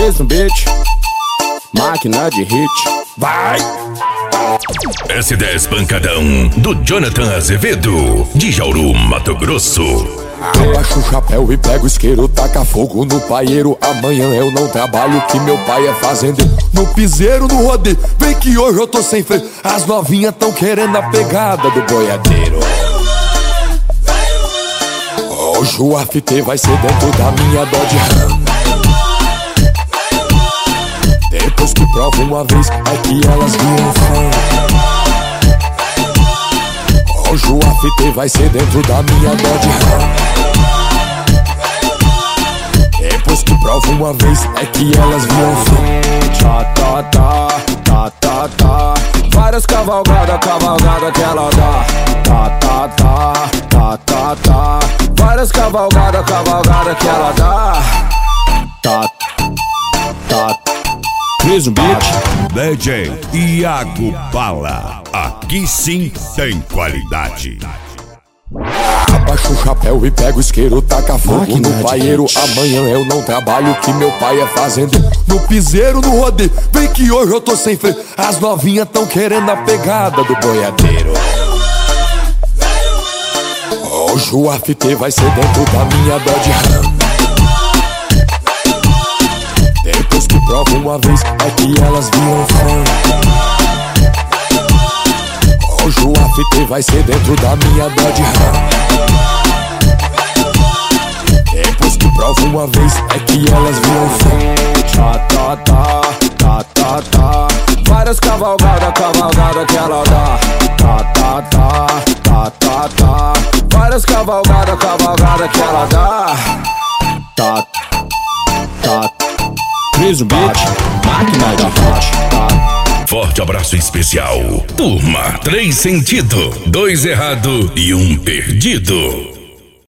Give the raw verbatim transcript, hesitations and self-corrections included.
Cris no beat, máquina de hit. Vai! S dez Pancadão, do Jonathan Azevedo, de Jauru, Mato Grosso. Abaixa o chapéu e pega o isqueiro, taca fogo no paieiro. Amanhã eu não trabalho, que meu pai é fazendeiro. No piseiro, no rodeio, vem que hoje eu tô sem freio. As novinhas tão querendo a pegada do boiadeiro. Hoje o A F T vai ser dentro da minha Dodge Ram. Depois que prova uma vez, é que elas viram fã. Hoje o A F T vai ser dentro da minha Dodge Ram. Depois que prova uma vez, é que elas viram fã. Tá, tá, tá, tá, tá, tá. Várias cavalgadas, cavalgada que ela dá. Tá, tá, tá, tá, tá, tá. Várias cavalgadas, cavalgada que ela dá. Tá, tá. Cris no beat, D J Iago Bala. Aqui sim tem qualidade. Abaixa o chapéu e pega o isqueiro, taca fogo Máquina no de paieiro. hit. Amanhã eu não trabalho, que meu pai é fazendeiro. No piseiro, no rodeio, vem que hoje eu tô sem freio. As novinhas tão querendo a pegada do boiadeiro. Hoje o A F T vai ser dentro da minha Dodge Ram. Depois que prova uma vez, é que elas viram fã. Hoje o A F T vai ser dentro da minha Dodge Ram. Depois que prova uma vez, é que elas viram fã. tá, tá, tá, tá, tá, tá. Várias cavalgadas, cavalgada que ela dá. Tá, tá, tá, tá, tá, tá. Várias cavalgadas, cavalgada que ela dá. Tá, tá. Cris no beat, máquina de hit. Tá. Forte abraço especial. Turma, três sentido, dois errado e um perdido.